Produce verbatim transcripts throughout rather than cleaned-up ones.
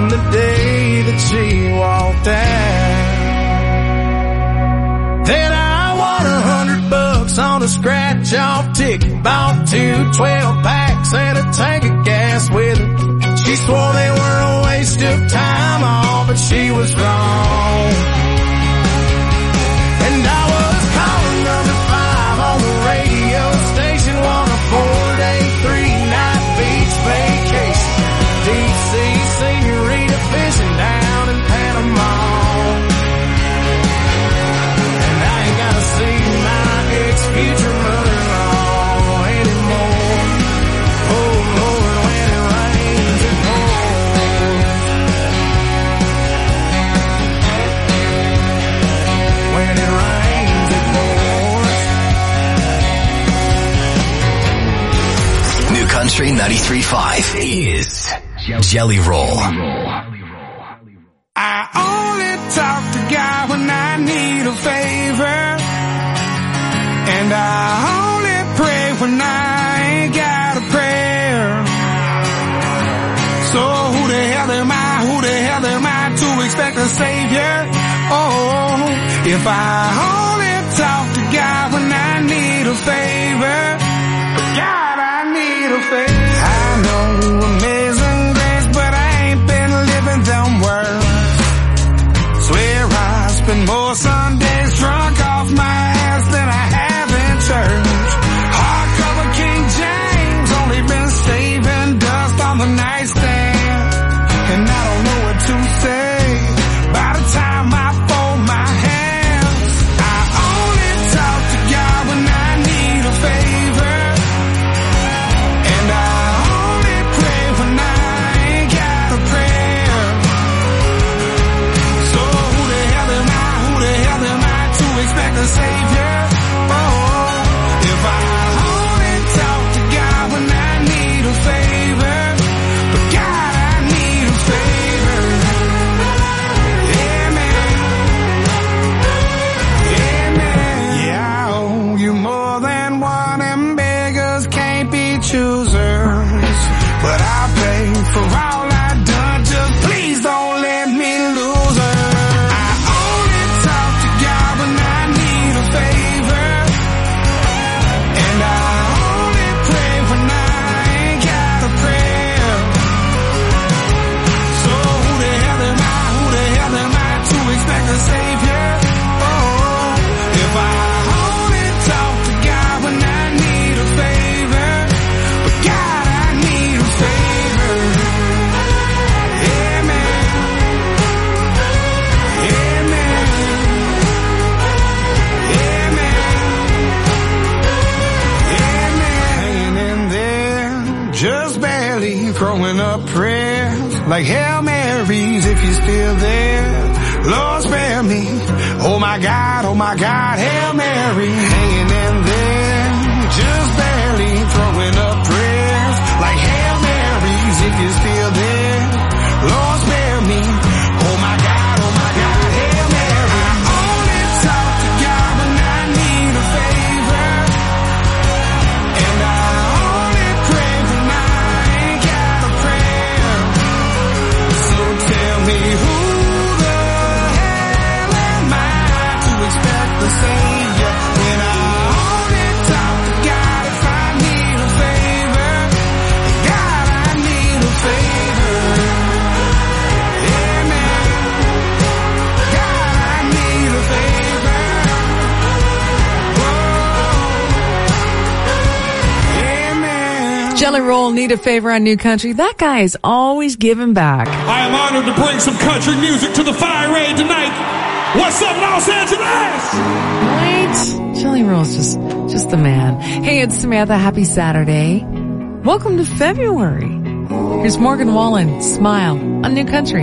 the day that she walked out. Then I won a hundred bucks on a scratch-off ticket, bought two twelve packs and a tank of gas with it. She swore they were a waste of time, all but she was wrong. And I was calling number five on the radio station, won a four-day, three-night beach vacation. Deep sea senorita fishing down in Panama. And I ain't gotta see my ex-future mother-in-law anymore. Oh Lord, when it rains it pours. When it rains it pours. New Country ninety-three point five is Jelly Roll. I only talk to God when I need a favor, and I only pray when I ain't got a prayer. So who the hell am I, who the hell am I to expect a savior? Oh, if I only talk to God when I need a favor, God, I need a favor. I know amazing grace, but I ain't been living them words. Swear I spend more Sundays drunk off my ass than I have in church. Hardcover King James, only been saving dust on the nightstand. And I don't know what to say by the time I fold my hands. I only talk to God when I need a favor, and I only pray when I ain't got a prayer. So who the hell am I, who the hell am I to expect a savior? Oh, if I only talk to God when I need a favor, but God, I need a favor. Yeah, man. Yeah, man. Yeah, I owe you more than one, and beggars can't be choosers. But I'll pay for all I've done, just please don't let me lose her. I only talk to God when I need a favor, and I only pray when I ain't got a prayer. So who the hell am I, who the hell am I to expect a savior? Oh, if I only talk to God when I need a favor, but God, I need a favor. Yeah, man. Yeah, man. Yeah, man. Yeah, man. Hanging in there, just barely throwing up prayers like Hail Marys if you're still there. Lord, spare me. Oh my God, oh my God, Hail Mary. Hanging in there, just barely throwing up prayers like Hail Marys if you're still there. Lord, spare me. Oh my God, oh my God, Hail Mary. I only talk to God when I need a favor, and I only pray when I ain't got a prayer. So tell me who the hell am I to expect the savior when I only talk to God if I need a favor? God, I need a favor. Yeah, man. God, I need a favor. Whoa. Yeah, man. Jelly Roll, Need a Favor on New Country. That guy is always giving back. I am honored to bring some country music to the Fire Raid tonight. What's up, Los Angeles? Right? Jelly Roll's just, just the man. Hey, it's Samantha. Happy Saturday. Welcome to February. Here's Morgan Wallen, Smile on New Country.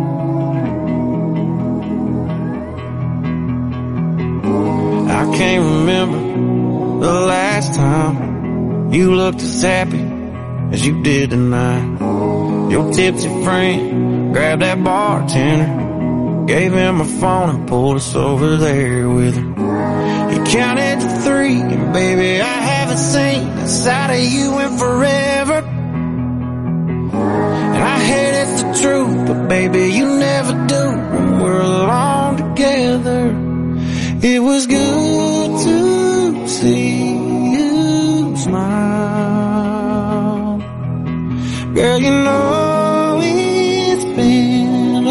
I can't remember the last time you looked as happy as you did tonight. Your tipsy friend grabbed that bartender, gave him a phone and pulled us over there with her. He counted to three, and baby, I haven't seen the side of you in forever. And I headed to the truth, but baby, you never do when we're alone together. It was good to see you smile. Girl, you know it's been a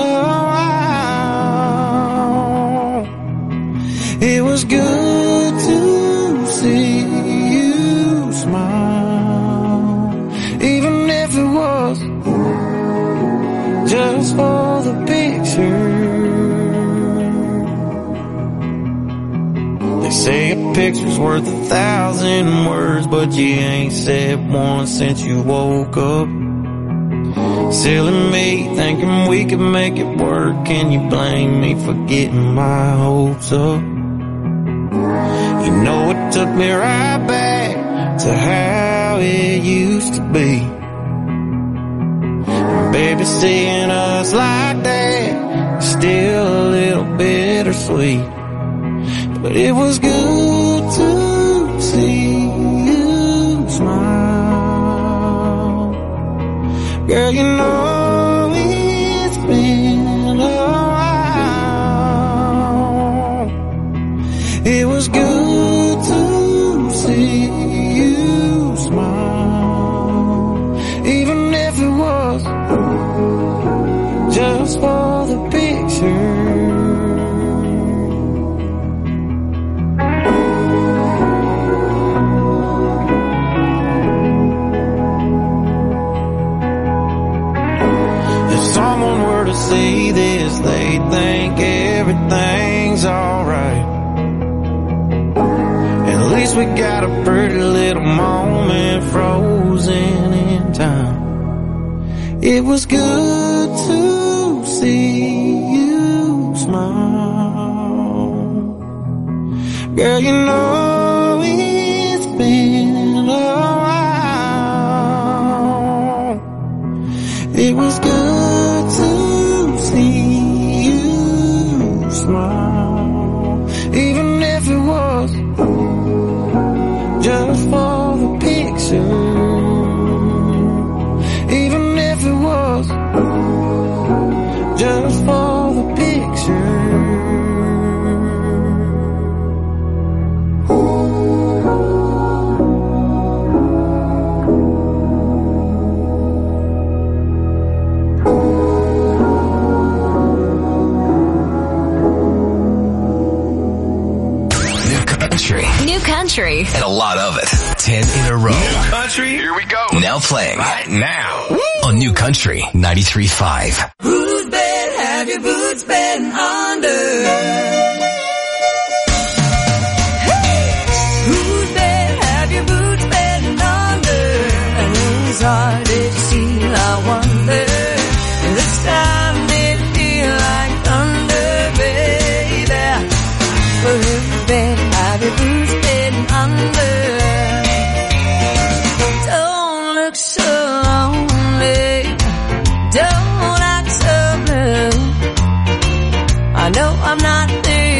while. It was good to see you smile, even if it was just for the picture. They say a picture's worth a thousand words, but you ain't said one since you woke up. Silly me, thinking we could make it work. Can you blame me for getting my hopes up? You know it took me right back to how it used to be. And baby, seeing us like that is still a little bittersweet. But it was good to see you smile. Girl, you know it's been a while. It was good to see you smile, even if it was just for the picture. See this, they think everything's alright. At least we got a pretty little moment frozen in time. It was good to see you smile. Girl, you know it's been a while. It was good to see you smile, even if it was just for the picture. Even if it was just for the picture. New country. And a lot of it. Ten in a row. New country. Here we go. Now playing. Right now. Woo. On New Country ninety-three point five. Whose bed have your boots been under? Whose bed have your boots been under? And whose heart did you see? I wonder. This time did it feel like thunder, baby? Well, whose bed have your boots been under? Don't look so lonely, don't act so blue. I know I'm not the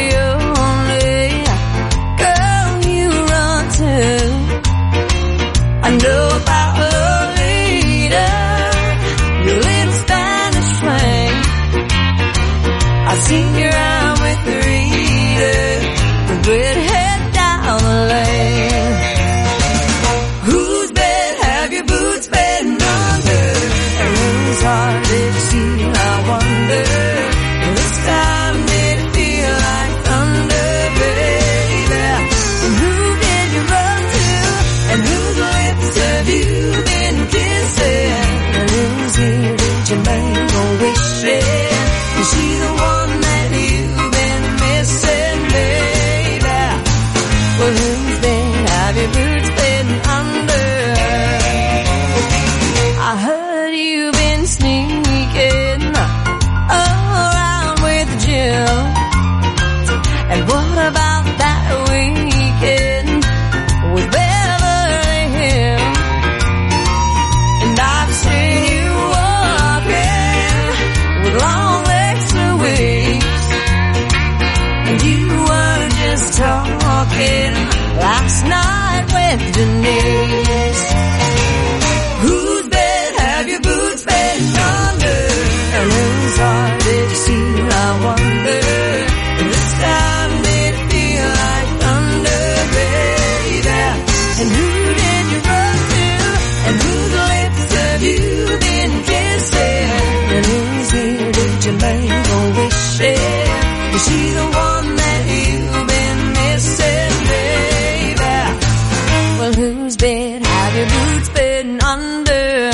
boots been under.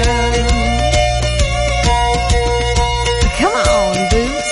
Come on, boots.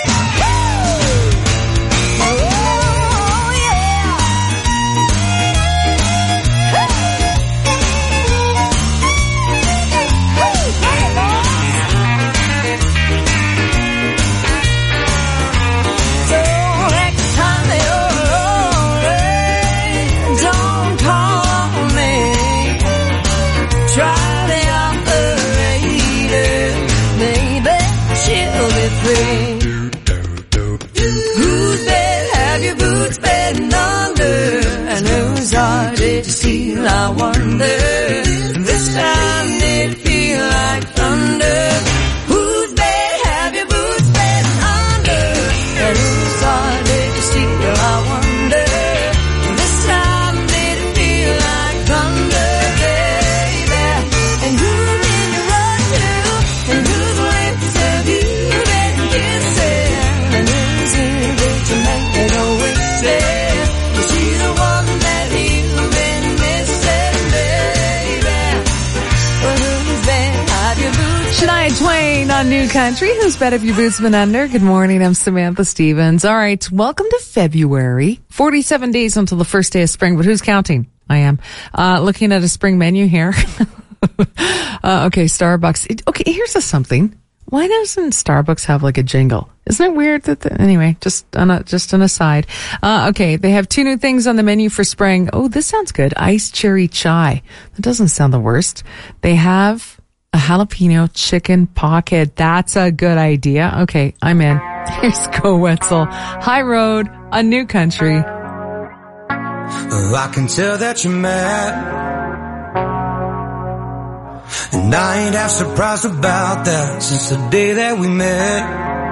Whose bed have your boots been under? And whose heart did you steal, I wonder? This time did it feel like thunder? Whose bed have your boots been under? And whose heart did you steal, I wonder? This time did it feel like thunder, baby? And who did you run to? And whose lips have you been kissing? And who's here did you make it always say? Was she the one that you've been missing, baby? Well, who's been have your boots? Shania Twain on New Country. Whose bed have your boots been under? Good morning. I'm Samantha Stevens. All right. Welcome to February. forty-seven days until the first day of spring, but who's counting? I am. Uh, looking at a spring menu here. uh, okay. Starbucks. It, okay. Here's a something. Why doesn't Starbucks have like a jingle? Isn't it weird that the, anyway, just on a, just an aside. Uh, okay. They have two new things on the menu for spring. Oh, this sounds good. Iced cherry chai. That doesn't sound the worst. They have a jalapeno chicken pocket. That's a good idea. Okay, I'm in. Here's Go Wetzel. High Road, a New Country. Oh, I can tell that you're mad, and I ain't half surprised about that since the day that we met.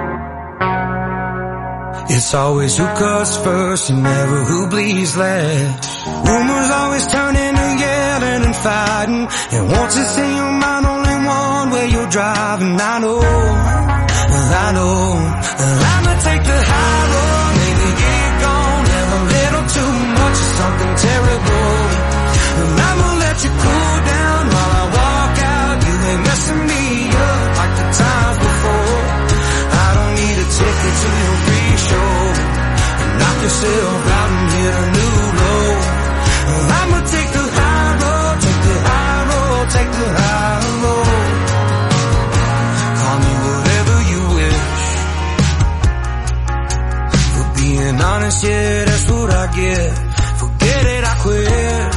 It's always who cuts first and never who bleeds last. Rumors always turn into yelling and fighting, and once it's in your mind only one way you're driving. I know, I know, I'ma take the high road, maybe get gone, have a little too much of something terrible, and I'ma let you cool down while I walk out. You ain't messing me up like the times before. I don't need a ticket to your free show. Knock yourself out and hit a new low. I'ma take the high road, take the high road, take the high road. Call me whatever you wish. For being honest, yeah, that's what I get. Forget it, I quit.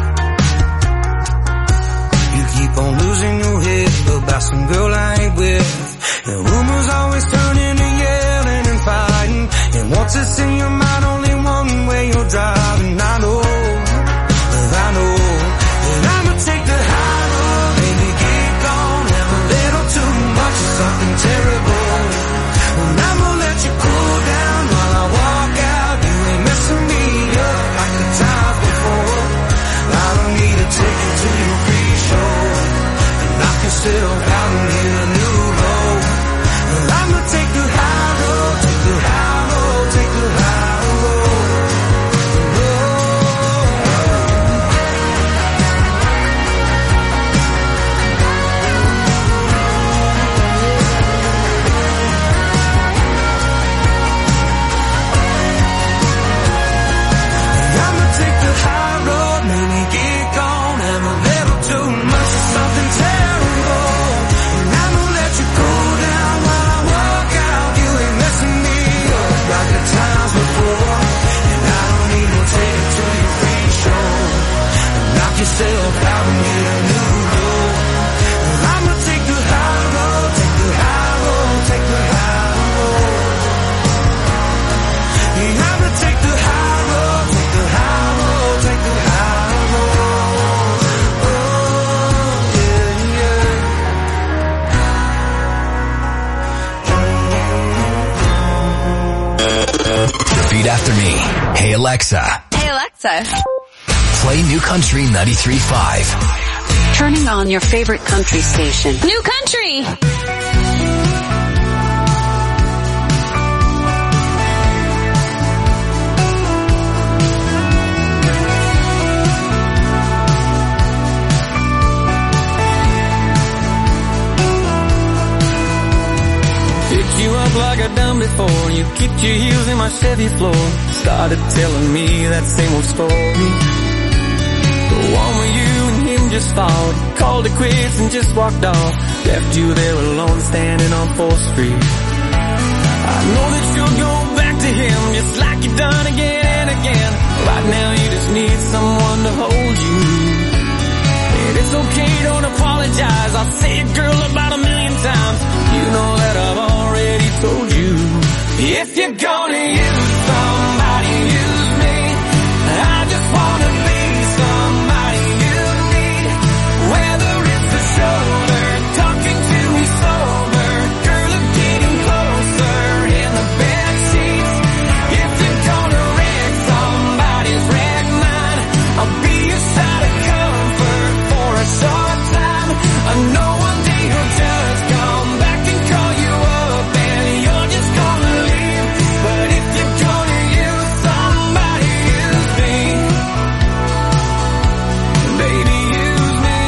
You keep on losing your head about some girl I ain't with. And rumors always turn into yelling and fighting, and once it's in your mind only one way you're driving. I know, I know, and I'ma take the high road, baby, get gone, have a little too much of something terrible, and I'ma let you cool down while I walk out. You ain't messing me up like the times before. I don't need a ticket to your free show, and knock yourself out and hit a new low. I'ma take the high road, take the high road, take the high road. I'ma take the high road, maybe get gone, have a little too much of something terrible, and I'ma let you cool down while I walk out. You ain't messing me up like the times before, and I don't need no ticket to your free show, and knock yourself out and get a new low. I'ma take the high road, take the high road, take the high road. Yeah, I'ma take the high road, take the high road, take the high road. Oh, yeah, yeah. Repeat after me. Hey Alexa, Hey Alexa, play New Country ninety-three point five. turning on your favorite country station. New Country. you kicked your heels in my Chevy floor. Started telling me that same old story. The one where you and him just fought, called it quits and just walked off. Left you there alone standing on fourth street. I know that you'll go back to him just like you've done again and again. Right now you just need someone to hold you. And it's okay, don't apologize. I'll say it, girl, about a million times. You know that I've already told you. If you're gonna use somebody, use me. I just wanna be somebody you need. Whether it's the shoulder, talking to me sober, girl, I'm getting closer in the bed sheets. If you're gonna wreck somebody's wreck mine, I'll be your side of comfort for a short time. I know one day you'll just come back and call you up and you're just gonna leave. But if you're gonna use somebody, use me. Baby, use me.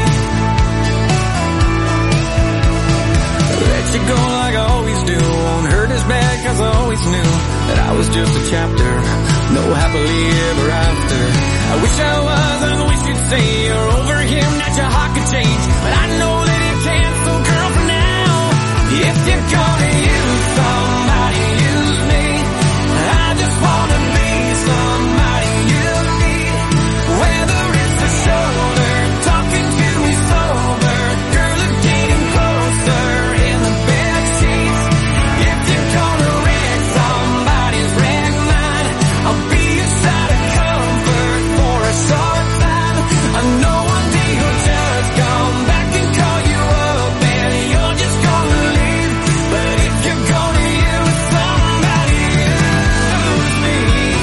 Let you go like I always do. Won't hurt as bad cause I always knew that I was just a chapter, no happily ever after. I wish I was, I wish you'd say you're over him, that your heart could change. But I know that it can't, so girl, for now, if you're gonna use somebody, use me. I just wanna be somebody you need. Whether it's the shoulder, talking to me sober, girl, it's getting closer in the bed sheets. If you're gonna wreck somebody's wreck mine, I'll be your side of comfort for a short time. I know one day you'll just come back and call you up and you're just gonna leave. But if you're gonna use somebody, use me.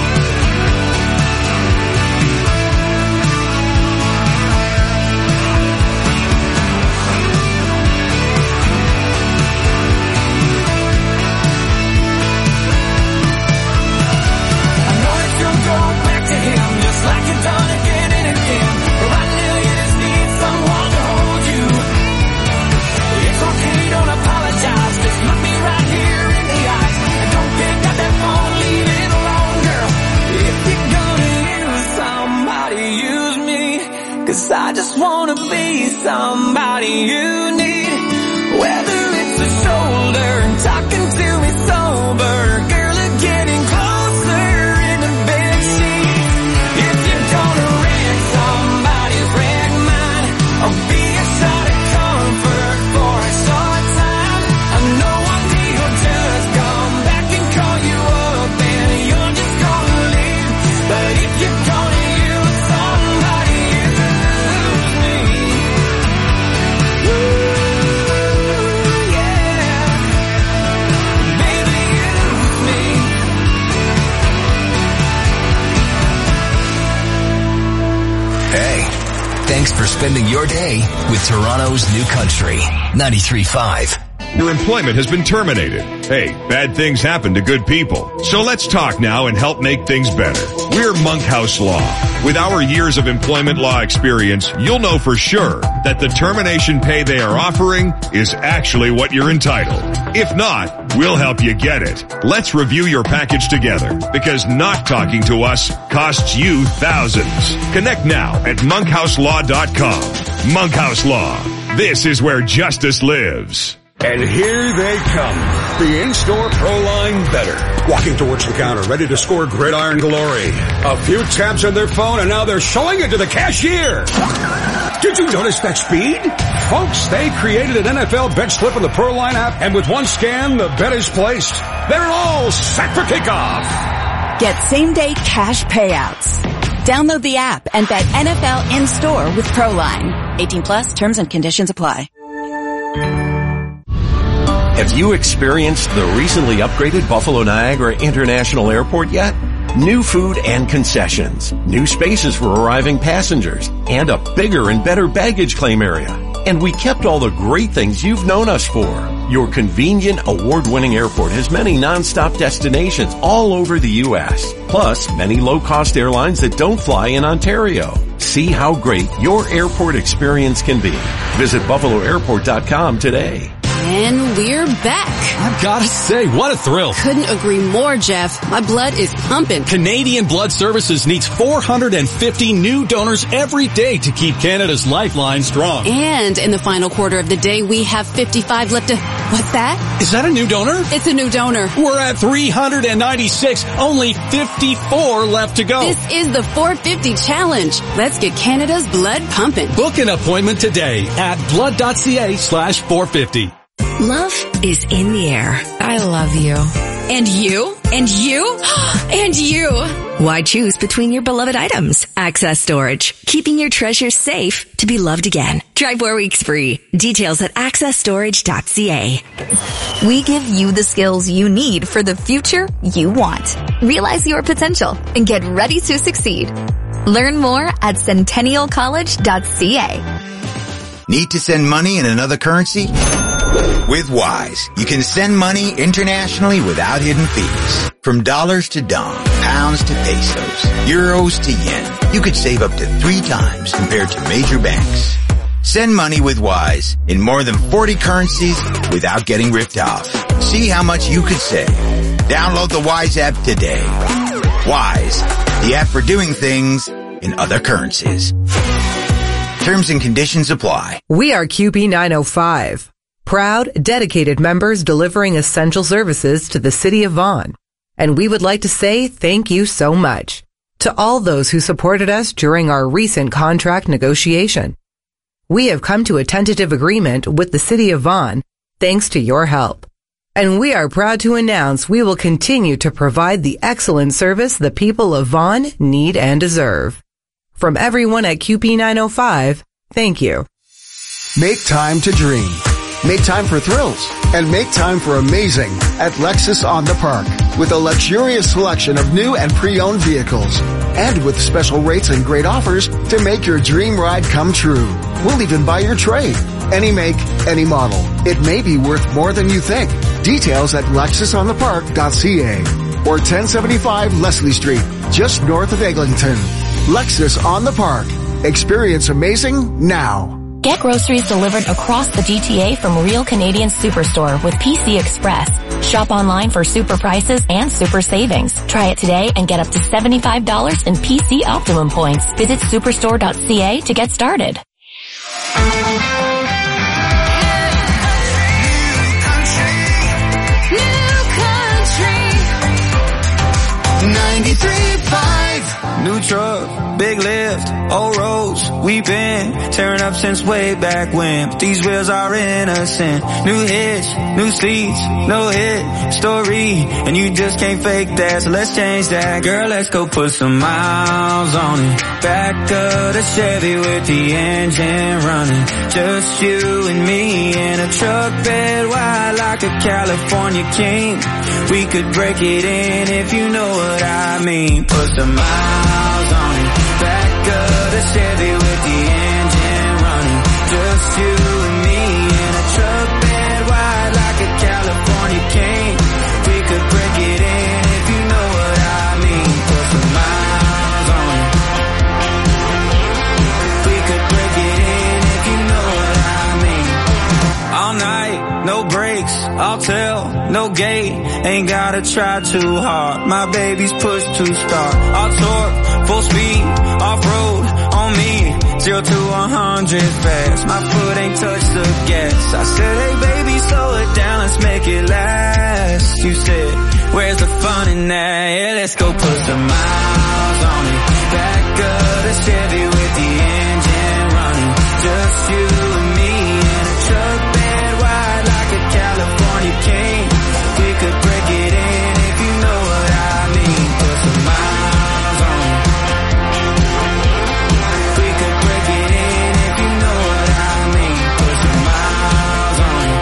I know that you'll go back to him just like you've done again and again. But right now you just need someone to hold you. It's okay, don't apologize. Just look me right here in the eyes. And don't pick up that phone, leave it alone, girl. If you're gonna use somebody, use me. Cause I just wanna be somebody you need. Whether it's the shoulder, talking to me sober, girl, it's getting closer in the bed sheets. If you're gonna wreck somebody's wreck mine, I'll be a side of comfort for a short time. I know one day you'll just come back and call you up and you're just gonna leave. But if you're gonna use somebody, use me. Ooh, yeah. Baby, use me. Hey, thanks for spending your day with Toronto's New Country ninety-three point five. Your employment has been terminated. Hey, bad things happen to good people. So let's talk now and help make things better. We're Monkhouse Law. With our years of employment law experience, you'll know for sure that the termination pay they are offering is actually what you're entitled. If not, we'll help you get it. Let's review your package together, because not talking to us costs you thousands. Connect now at monkhouse law dot com. Monkhouse Law. This is where justice lives. And here they come. The in-store Pro-Line Better. Walking towards the counter, ready to score gridiron glory. A few taps on their phone and now they're showing it to the cashier. Did you notice that speed? Folks, they created an N F L bet slip in the Pro-Line app, and with one scan, the bet is placed. They're all set for kickoff. Get same-day cash payouts. Download the app and bet N F L in-store with Pro-Line. eighteen plus, terms and conditions apply. Have you experienced the recently upgraded Buffalo Niagara International Airport yet? New food and concessions, new spaces for arriving passengers, and a bigger and better baggage claim area. And we kept all the great things you've known us for. Your convenient, award-winning airport has many non-stop destinations all over the U S, plus many low-cost airlines that don't fly in Ontario. See how great your airport experience can be. Visit buffalo airport dot com today. And we're back. I've got to say, what a thrill. Couldn't agree more, Jeff. My blood is pumping. Canadian Blood Services needs four hundred fifty new donors every day to keep Canada's lifeline strong. And in the final quarter of the day, we have fifty-five left to... What's that? Is that a new donor? It's a new donor. We're at three hundred ninety-six, only fifty-four left to go. This is the four fifty challenge. Let's get Canada's blood pumping. Book an appointment today at blood.ca slash 450. Love is in the air. I love you. And you? And you? And you? Why choose between your beloved items? Access Storage, keeping your treasures safe to be loved again. Try four weeks free. Details at access storage dot c a. We give you the skills you need for the future you want. Realize your potential and get ready to succeed. Learn more at centennial college dot c a. Need to send money in another currency? With Wise, you can send money internationally without hidden fees. From dollars to dong, pounds to pesos, euros to yen, you could save up to three times compared to major banks. Send money with Wise in more than forty currencies without getting ripped off. See how much you could save. Download the Wise app today. Wise, the app for doing things in other currencies. Terms and conditions apply. We are Q B nine oh five. Proud, dedicated members delivering essential services to the city of Vaughan. And we would like to say thank you so much to all those who supported us during our recent contract negotiation. We have come to a tentative agreement with the city of Vaughan thanks to your help. And we are proud to announce we will continue to provide the excellent service the people of Vaughan need and deserve. From everyone at Q P nine oh five, thank you. Make time to dream. Make time for thrills. And make time for amazing at Lexus on the Park. With a luxurious selection of new and pre-owned vehicles. And with special rates and great offers to make your dream ride come true. We'll even buy your trade. Any make, any model. It may be worth more than you think. Details at lexus on the park dot c a or ten seventy-five Leslie Street, just north of Eglinton. Lexus on the Park. Experience amazing now. Get groceries delivered across the G T A from Real Canadian Superstore with P C Express. Shop online for super prices and super savings. Try it today and get up to seventy-five dollars in P C Optimum points. Visit superstore dot c a to get started. ninety-three point five New truck, big lift, old roads. We've been tearing up since way back when. But these wheels are innocent. New hits, new seats, no hit story. And you just can't fake that, so let's change that. Girl, let's go put some miles on it. Back of the Chevy with the engine running. Just you and me in a truck bed wide like a California king. We could break it in if you know what I mean. Put some miles on it. Back of the Chevy with the engine running. Just you and me in a truck bed wide like a California king. We could break it in if you know what I mean. Put some miles on it. We could break it in if you know what I mean. All night, no brakes, I'll tell, no gate. Ain't gotta try too hard. My baby's push to start. I'll torque, full speed, off-road, on me. Zero to a hundred fast. My foot ain't touched the gas. I said, hey baby, slow it down, let's make it last. You said, where's the fun in that? Yeah, let's go put some miles on it. Back of the Chevy with the engine running. Just you and me in a truck bed wide like a California king. We could break it in if you know what I mean. Put some miles on it. We could break it in if you know what I mean. Put some miles on it.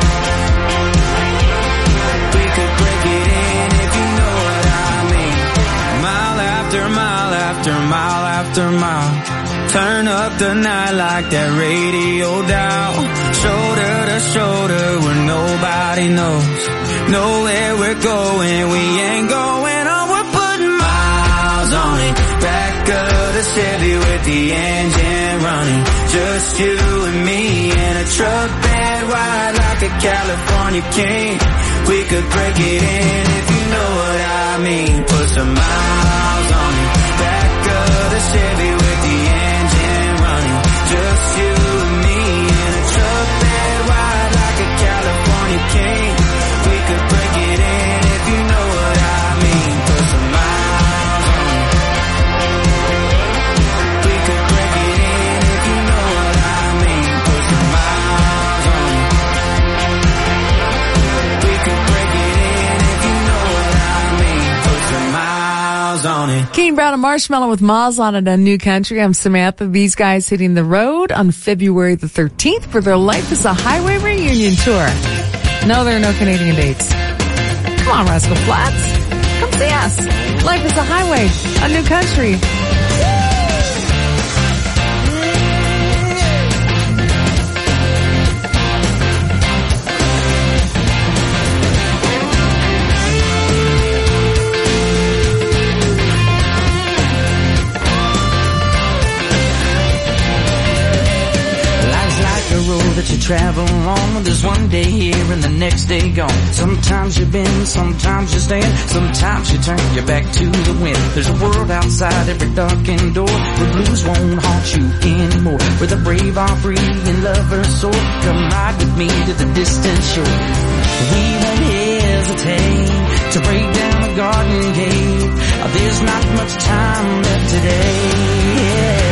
We could break it in if you know what I mean. Mile after mile after mile after mile. Turn up the night like that radio dial. Shoulder to shoulder where nobody knows. Nowhere we're going, we ain't going on. We're putting miles on it. Back of the Chevy with the engine running. Just you and me in a a truck bed wide like a California king. We could break it in if you know what I mean. Put some miles on it, back of the Chevy with the engine running. Just you and me in a truck bed wide like a California king. We could break it in if you know what I mean. Put some miles on it. We could break it in if you know what I mean. Put some miles on it. We could break it in if you know what I mean. Put some miles on it. Kane Brown and Marshmallow with Miles on it on New Country. I'm Samantha. These guys hitting the road on February the thirteenth for their Life is a Highway reunion tour. No, there are no Canadian dates. Come on, Rascal Flats. Come see us. Life is a Highway on New Country. That you travel on, there's one day here and the next day gone. Sometimes you bend, sometimes you stand, sometimes you turn your back to the wind. There's a world outside every darkened door where blues won't haunt you anymore, where the brave are free and lovers soar. Come ride with me to the distant shore. We won't hesitate to break down a garden gate. There's not much time left today.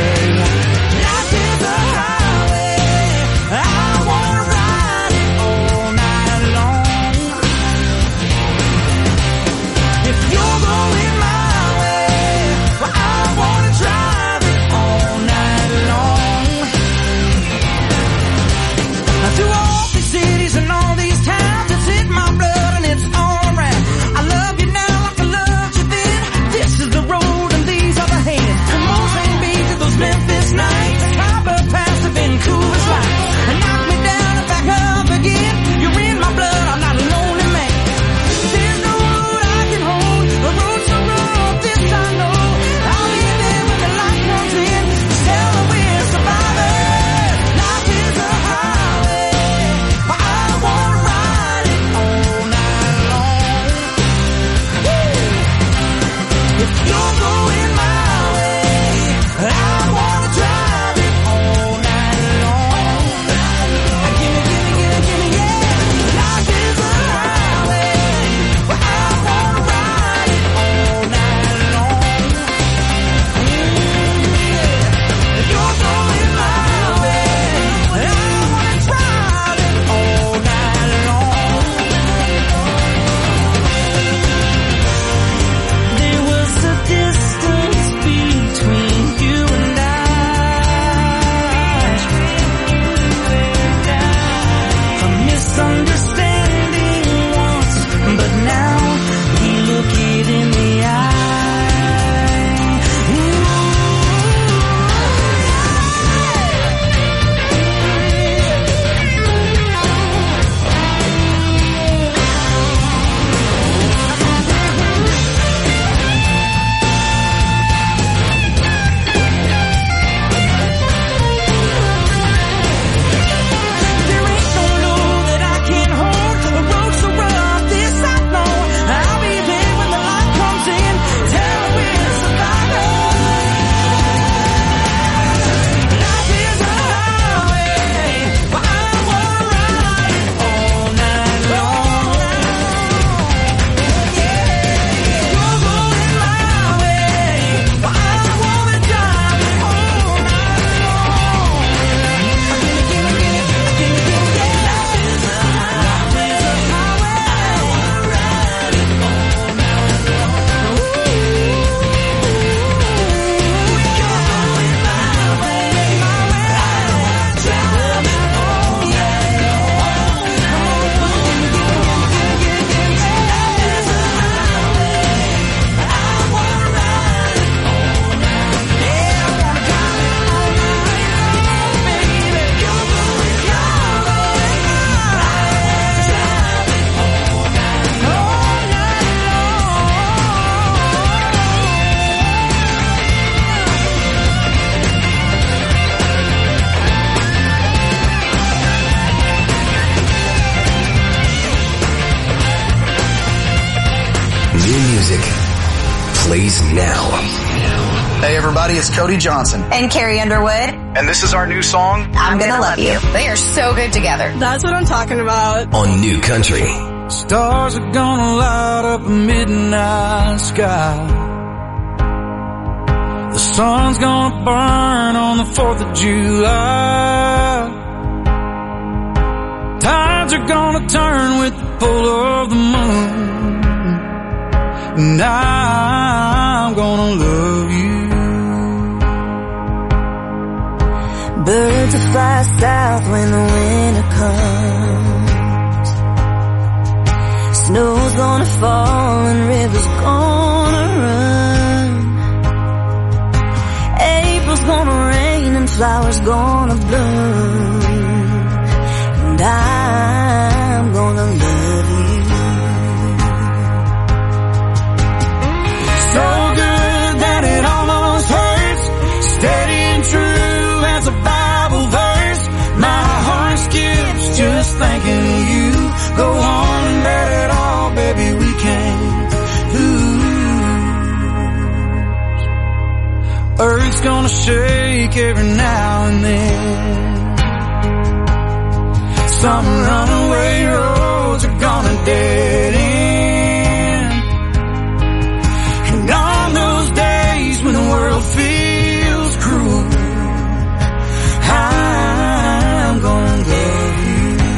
This is the road and these are the hands. Come on, sing, music plays now. Hey everybody, it's Cody Johnson. And Carrie Underwood. And this is our new song, I'm Gonna Love You. They are so good together. That's what I'm talking about. On New Country. Stars are gonna light up a midnight sky. The sun's gonna burn on the fourth of July. Tides are gonna turn with the pull of the moon. And I'm gonna love you. Birds will fly south when the winter comes. Snow's gonna fall and rivers gonna run. April's gonna rain and flowers gonna bloom. And I'm gonna love you. So good that it almost hurts. Steady and true as a Bible verse. My heart skips just thinking of you. Go on and let it all, baby, we can't lose. Earth's gonna shake every now and then. Some runaway roads are gonna dead end. And on those days when the world feels cruel, I'm gonna love you.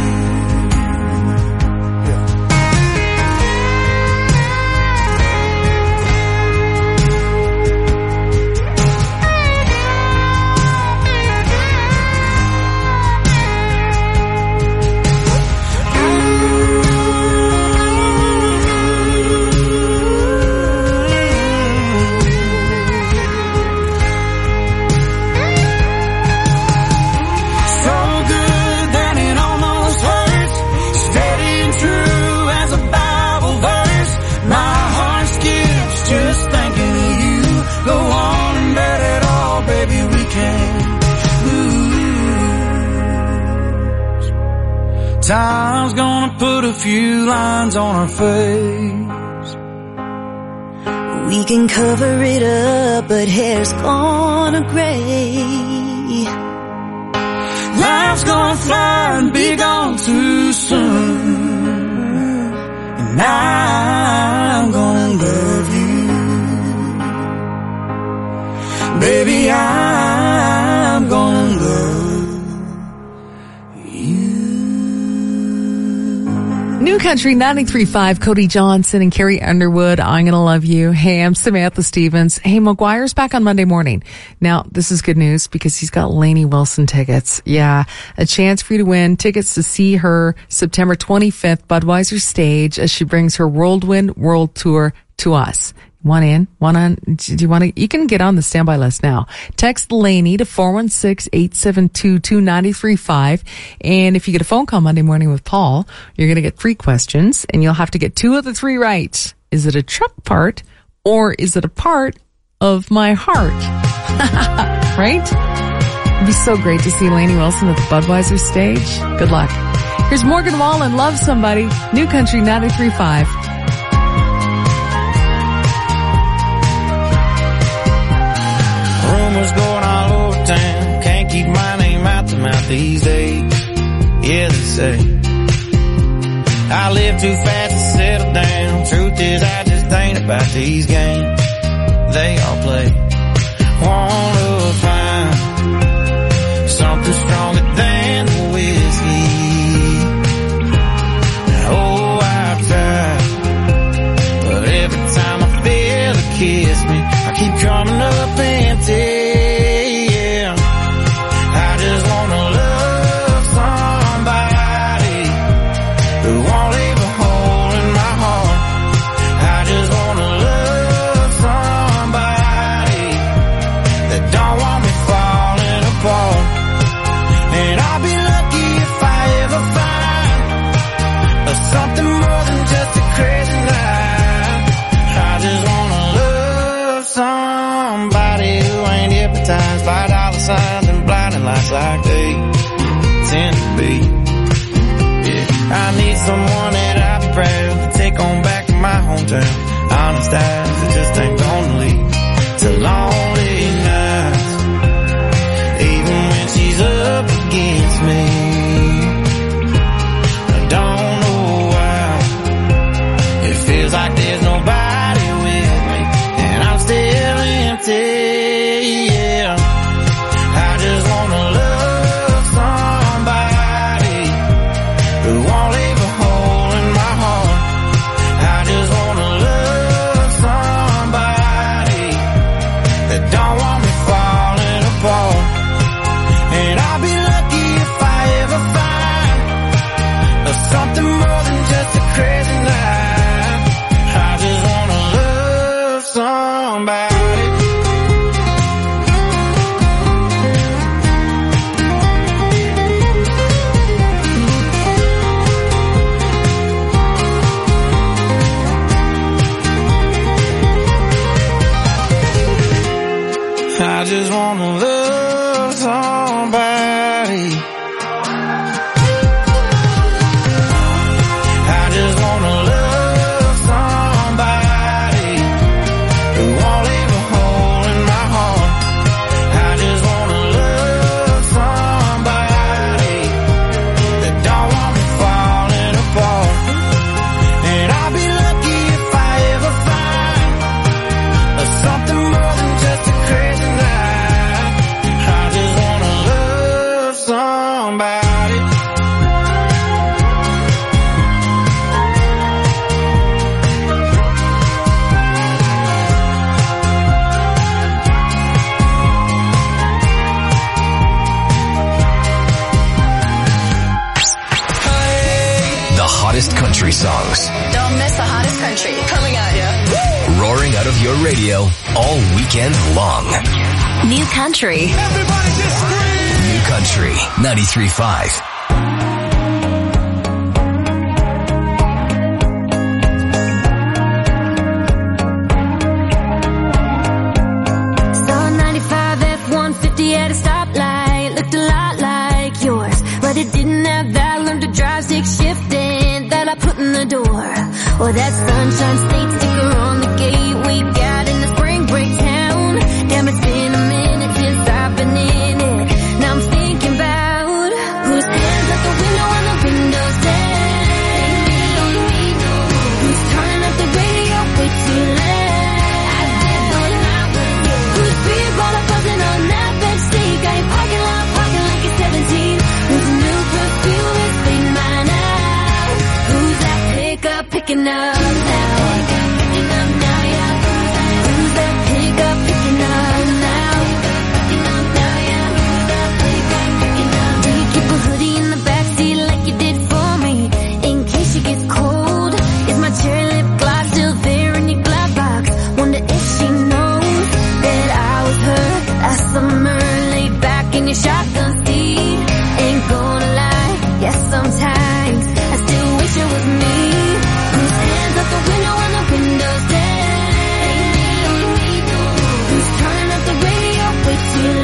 Time's gonna put a few lines on our face. We can cover it up, but hair's gonna gray. Life's gonna fly and be gone too soon. And I'm gonna love you. Baby, I'm gonna love you. New Country ninety-three point five, Cody Johnson and Carrie Underwood, I'm Gonna Love You. Hey, I'm Samantha Stevens. Hey, McGuire's back on Monday morning. Now, this is good news because he's got Lainey Wilson tickets. Yeah, a chance for you to win tickets to see her September twenty-fifth, Budweiser stage, as she brings her Whirlwind World Tour to us. One in, one on. Do you want to? You can get on the standby list now. Text Lainey to four one six, eight seven two, two nine three five. And if you get a phone call Monday morning with Paul, you're going to get three questions and you'll have to get two of the three right. Is it a truck part or is it a part of my heart? Right? It'd be so great to see Lainey Wilson at the Budweiser stage. Good luck. Here's Morgan Wallen, Love Somebody. New Country ninety-three point five. Rumors going all over town. Can't keep my name out the mouth these days. Yeah, they say I live too fast to settle down. Truth is, I just ain't about these games they all play. Wanna find something stronger than the whiskey. Oh, I've tried, but every time I feel a kiss me, I keep coming up empty. Yeah, I just wanna love somebody who won't leave a hole in my heart. I just wanna love somebody that don't want me falling apart. And I'll be lucky if I ever find something more than just a crazy night. I just wanna love somebody who ain't hypnotized by dollar signs and blinding lights like they tend to be. Yeah, I need someone that I'll be proud to take on back to my hometown. Honest eyes that just ain't gonna lead to lonely nights. Even when she's up against me, I don't know why. It feels like there's nobody with me, and I'm still empty. Yeah, I just wanna love somebody who won't leave a hole in my heart. I just wanna love somebody that don't want me falling apart. And I'll be lucky if I ever find something more than just a crazy night. I just wanna love somebody. I just wanna love somebody. I just wanna love somebody who won't leave a hole in my heart. I just wanna love somebody that don't want me falling apart. And I'll be lucky if I ever find something more than just a crazy night. I just wanna love somebody. The hottest country songs. Don't miss the hottest country coming at you. Roaring out of your radio all weekend long. New country. New Country ninety-three point five. Saw ninety-five F one fifty at a stoplight. Looked a lot like yours, but it didn't have that. Learned to drive stick shifting that I put in the door. Or that Sunshine State sticker on the gate we got in the spring break town. Damn, it's been a minute since I've been in it. Now I'm thinking about whose hands out the window on the windows down. Who's turning up the radio way too loud. Whose beer bottle buzzing on that bench seat. Got your parking lot parking like it's seventeen. Whose new perfume is clean mine out. Who's that pickup picking up now? Picking up now, yeah. Who's that pickup picking up now? Picking up now, yeah. Who's that pickup picking up? Do you keep a hoodie in the backseat like you did for me, in case it gets cold? Is my cherry lip gloss still there in your glove box? Wonder if she knows that I was her last summer, laid back in your shotgun seat. Ain't gonna lie, yes, sometimes I still wish it was me. Whose hands out the window on the windows down? Who's turning up the radio way too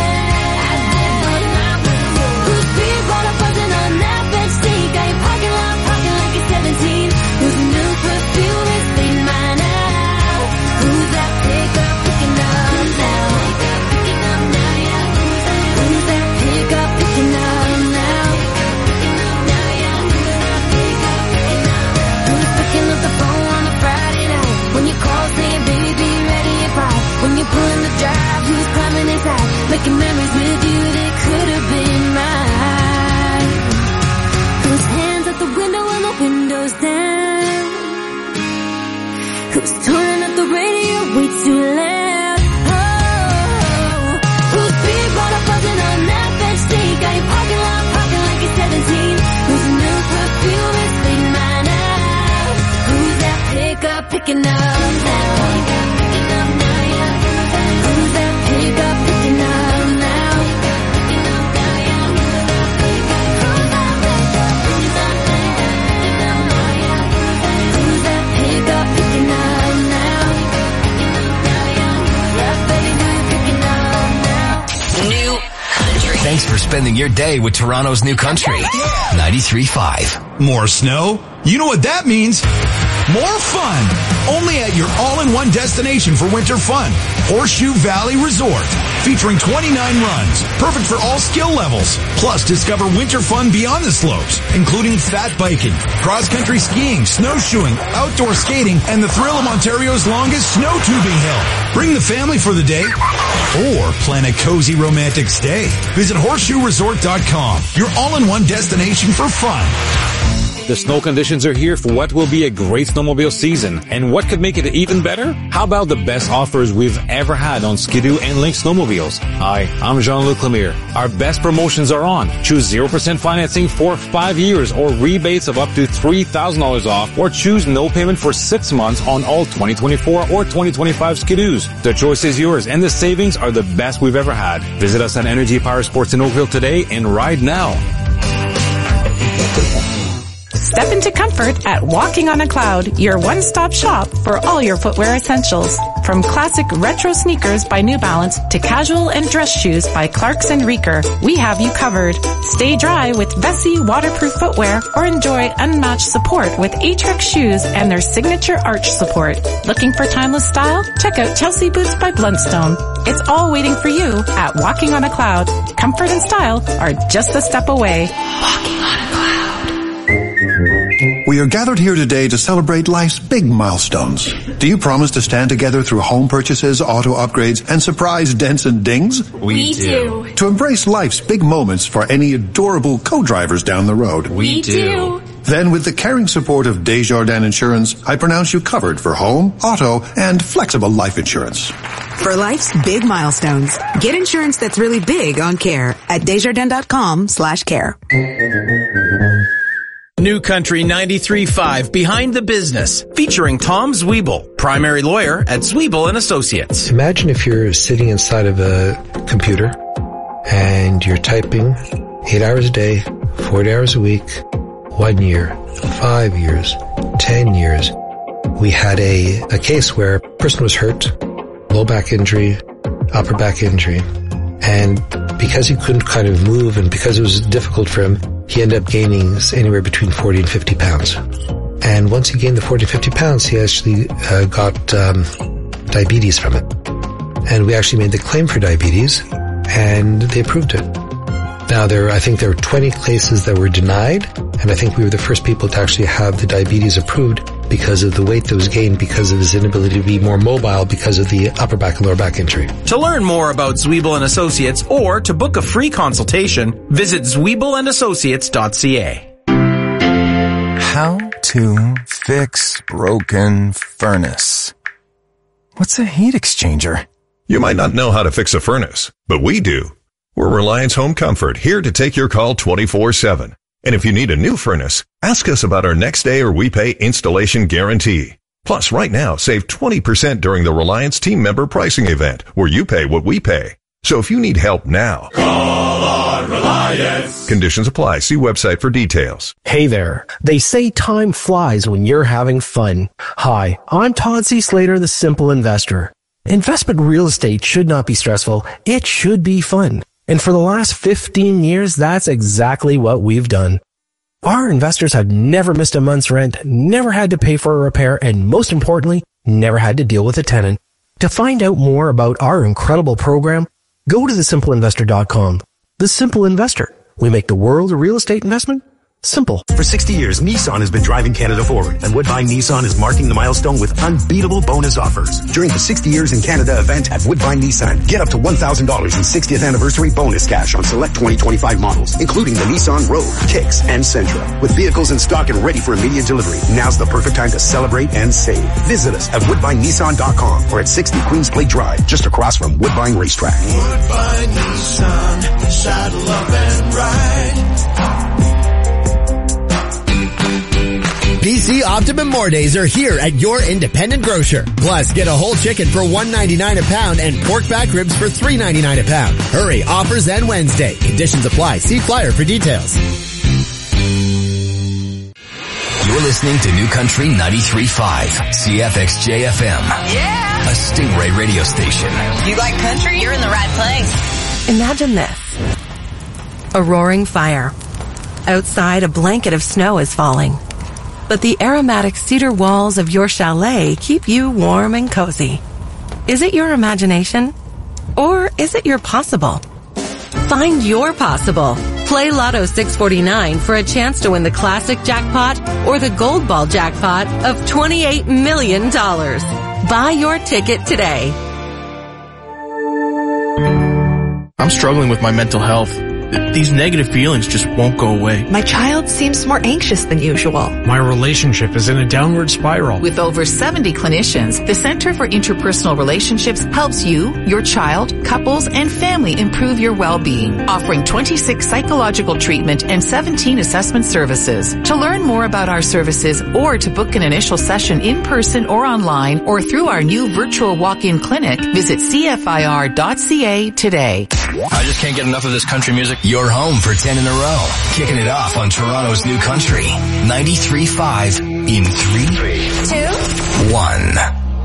loud? Whose beer bottle buzzing on that bench seat? Got your parking lot parking like it's seventeen. Whose new perfume is clean mine out? Who's that pickup picking up now? Picking up now, yeah. Who's that pickup picking up now? Picking up now, yeah. Who's that pickup picking up? Who's picking up the phone on a Friday night when you call saying, baby, be ready at five? When you're pulling the drive, who's climbing inside, making memories with you that could have been mine? Whose hands out the window and the windows down? Who's turning up the radio way too loud? Oh, whose beer bottle buzzing on that bench seat? Got your parking lot parking like it's seventeen. Whose new perfume is clean mine out? Who's that pickup picking up now? Picking up now, yeah. Who's that pickup picking up now? Picking up now, yeah. Who's that pickup? Who's that pickup picking up now? Who's that pickup picking up now? Picking up now, yeah. Yeah, baby, do you picking up now? New Country. Thanks for spending your day with Toronto's New Country ninety-three point five. More snow? You know what that means. more fun. Only at your all-in-one destination for winter fun, Horseshoe Valley Resort. Featuring twenty-nine runs, perfect for all skill levels. Plus, discover winter fun beyond the slopes, including fat biking, cross-country skiing, snowshoeing, outdoor skating, and the thrill of Ontario's longest snow tubing hill. Bring the family for the day, or plan a cozy romantic stay. Visit horseshoe resort dot com, your all-in-one destination for fun. The snow conditions are here for what will be a great snowmobile season. And what could make it even better? How about the best offers we've ever had on Ski-Doo and Lynx snowmobiles? Hi, I'm Jean-Luc Lemire. Our best promotions are on. Choose zero percent financing for five years or rebates of up to three thousand dollars off, or choose no payment for six months on all twenty twenty-four or twenty twenty-five Ski-Doos. The choice is yours, and the savings are the best we've ever had. Visit us at Energy Power Sports in Oakville today and ride now. Step into comfort at Walking on a Cloud, your one-stop shop for all your footwear essentials. From classic retro sneakers by New Balance to casual and dress shoes by Clarks and Reeker, we have you covered. Stay dry with Vessi waterproof footwear or enjoy unmatched support with Atrix shoes and their signature arch support. Looking for timeless style? Check out Chelsea Boots by Blundstone. It's all waiting for you at Walking on a Cloud. Comfort and style are just a step away. Walking on a Cloud. We are gathered here today to celebrate life's big milestones. Do you promise to stand together through home purchases, auto upgrades, and surprise dents and dings? We do. To embrace life's big moments for any adorable co-drivers down the road? We do. Then with the caring support of Desjardins Insurance, I pronounce you covered for home, auto, and flexible life insurance. For life's big milestones, get insurance that's really big on care at Desjardins.com slash care. New Country ninety-three point five Behind the Business, featuring Tom Zwiebel, primary lawyer at Zwiebel and Associates. Imagine if you're sitting inside of a computer and you're typing eight hours a day, forty hours a week, one year, five years, ten years. We had a, a case where a person was hurt, low back injury, upper back injury, and because he couldn't kind of move and because it was difficult for him, he ended up gaining anywhere between forty and fifty pounds. And once he gained the forty, fifty pounds, he actually uh, got um, diabetes from it. And we actually made the claim for diabetes, and they approved it. Now, there, I think there were twenty cases that were denied, and I think we were the first people to actually have the diabetes approved because of the weight that was gained because of his inability to be more mobile because of the upper back and lower back injury. To learn more about Zwiebel and Associates or to book a free consultation, visit zwiebel and associates dot c a. How to fix broken furnace. What's a heat exchanger? You might not know how to fix a furnace, but we do. We're Reliance Home Comfort, here to take your call twenty-four seven. And if you need a new furnace, ask us about our next day or we pay installation guarantee. Plus, right now, save twenty percent during the Reliance team member pricing event, where you pay what we pay. So if you need help now, call on Reliance. Conditions apply. See website for details. Hey there. They say time flies when you're having fun. Hi, I'm Todd C. Slater, the Simple Investor. Investment real estate should not be stressful. It should be fun. And for the last fifteen years, that's exactly what we've done. Our investors have never missed a month's rent, never had to pay for a repair, and most importantly, never had to deal with a tenant. To find out more about our incredible program, go to the simple investor dot com. The Simple Investor. We make the world of real estate investment simple. For sixty years, Nissan has been driving Canada forward, and Woodbine Nissan is marking the milestone with unbeatable bonus offers. During the sixty years in Canada event at Woodbine Nissan, get up to one thousand dollars in sixtieth anniversary bonus cash on select twenty twenty-five models, including the Nissan Rogue, Kicks, and Sentra. With vehicles in stock and ready for immediate delivery, now's the perfect time to celebrate and save. Visit us at woodbine nissan dot com or at sixty Queensplay Drive, just across from Woodbine Racetrack. Woodbine Nissan, saddle up and ride. B C Optimum More Days are here at your independent grocer. Plus, get a whole chicken for one ninety-nine a pound and pork back ribs for three ninety-nine a pound. Hurry, offers end Wednesday. Conditions apply. See flyer for details. You're listening to New Country ninety-three point five, C F X J F M. Yeah! A Stingray radio station. You like country? You're in the right place. Imagine this. A roaring fire. Outside, a blanket of snow is falling. but the aromatic cedar walls of your chalet keep you warm and cozy. Is it your imagination? Or is it your possible? Find your possible. Play Lotto six forty-nine for a chance to win the classic jackpot or the gold ball jackpot of twenty-eight million dollars. Buy your ticket today. I'm struggling with my mental health. These negative feelings just won't go away. My child seems more anxious than usual. My relationship is in a downward spiral. With over seventy clinicians, the Center for Interpersonal Relationships helps you, your child, couples, and family improve your well-being, offering twenty-six psychological treatment and seventeen assessment services. To learn more about our services or to book an initial session in person or online or through our new virtual walk-in clinic, visit C F I R dot C A today. I just can't get enough of this country music. You're home for ten in a row. Kicking it off on Toronto's New Country. ninety-three point five in three, two, one.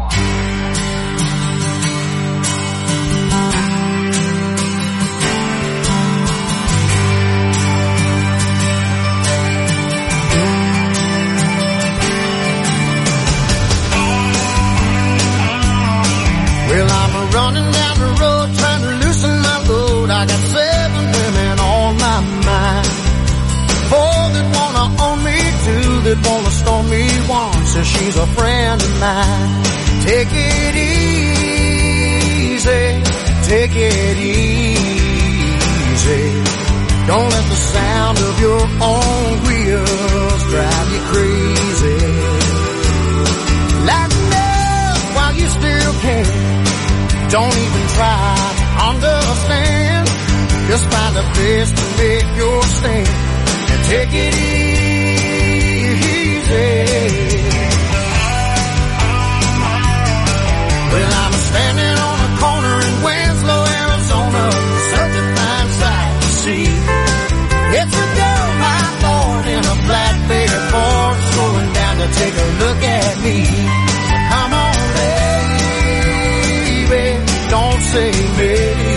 Well, I'm running down the road trying to loosen my load. I got seven women on my mind. Four that wanna own me, two that wanna storm me. One says she's a friend of mine. Take it easy, take it easy. Don't let the sound of your own wheels drive you crazy. Lighten up while you still can. Don't even try to understand. Just find a place to make your stand and take it easy. Well, I'm standing on a corner in Winslow, Arizona, such a fine sight to see. It's a girl, my Lord, in a flatbed Ford, slowing down to take a look at me. So come on, baby, don't say maybe.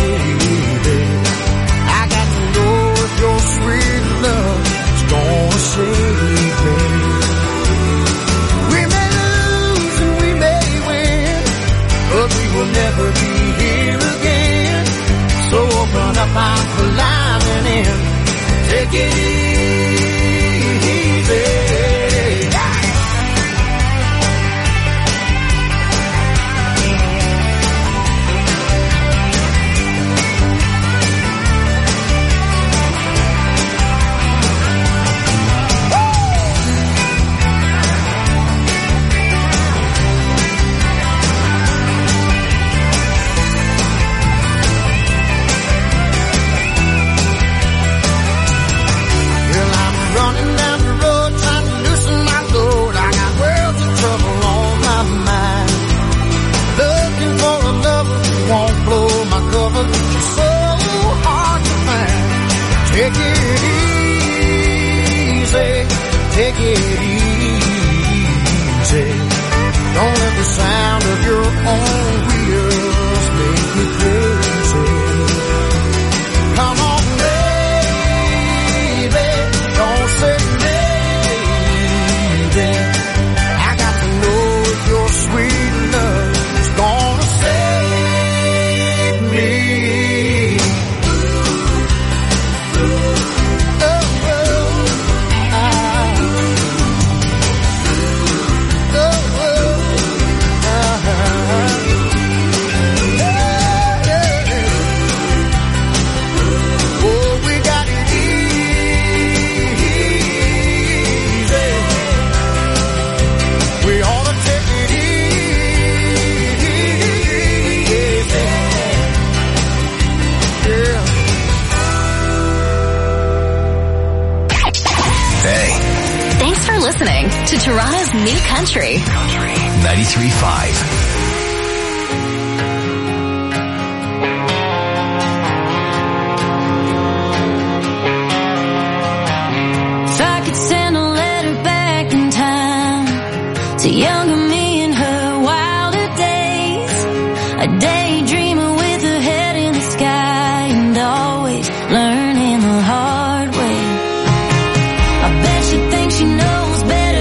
I got to know if your sweet love is gonna save me. We may lose and we may win, but we will never be here again. So open up, I'm climbing in. Take it easy. Take it easy, take it easy. Don't let the sound of your own wheels make you crazy. Come on, baby, don't say maybe. I got to know if your sweet love is gonna save me. Listening to Toronto's New Country. ninety-three point five. If I could send a letter back in time to younger me in her wilder days, a daydreamer with her head in the sky and always learning the hard way. I bet she thinks she knows better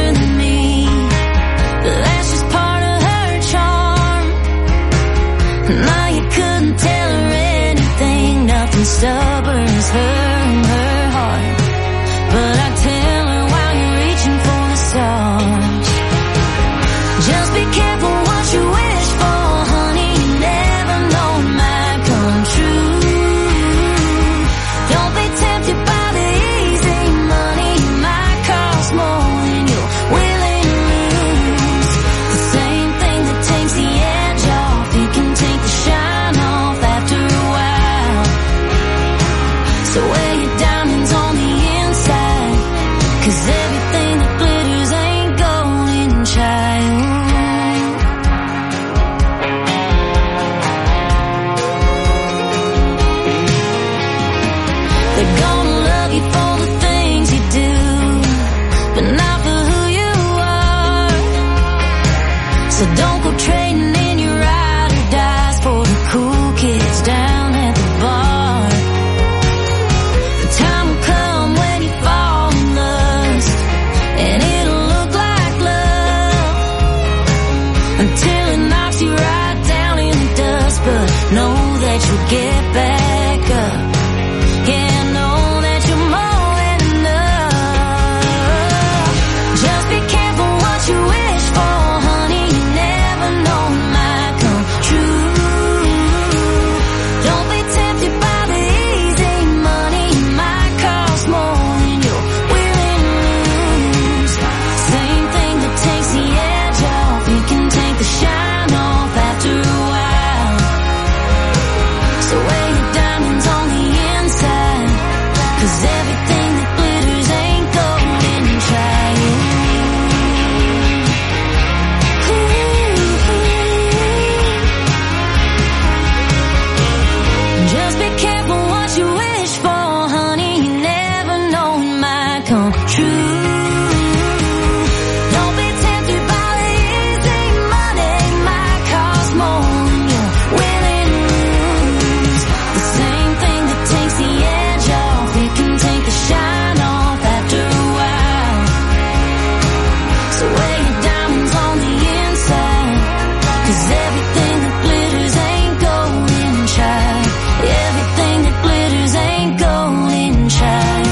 true. Don't be tempted by the easy money, might cost more than you're willing to lose. The same thing that takes the edge off, it can take the shine off after a while. So wear your diamonds on the inside, 'cause everything that glitters ain't golden, child. Everything that glitters ain't golden, child.